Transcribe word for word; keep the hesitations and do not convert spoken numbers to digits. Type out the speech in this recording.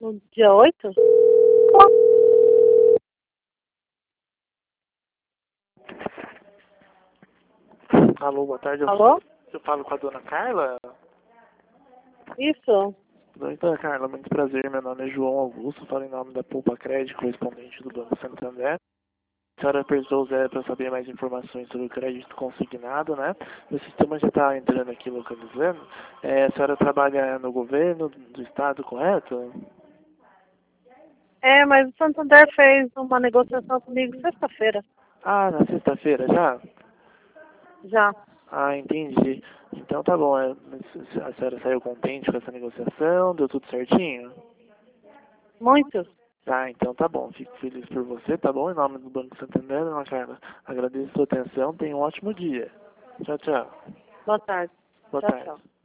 No dia oito? Alô, boa tarde. Eu, Alô? eu falo com a dona Carla? Isso. Dona Carla, muito prazer. Meu nome é João Augusto. Falo em nome da Poupa Crédito, correspondente do Banco Santander. A senhora apertou o zero para saber mais informações sobre o crédito consignado, né? O sistema já está entrando aqui localizando. É, a senhora trabalha no governo do estado, correto? É, mas o Santander fez uma negociação comigo sexta-feira. Ah, na sexta-feira já? Já. Ah, entendi. Então tá bom. É, mas a senhora saiu contente com essa negociação? Deu tudo certinho? Muito? Ah, então tá bom. Fico feliz por você, tá bom? Em nome do Banco Santander, Ana Carla, agradeço a sua atenção. Tenha um ótimo dia. Tchau, tchau. Boa tarde. Boa Tchau, tarde. tchau.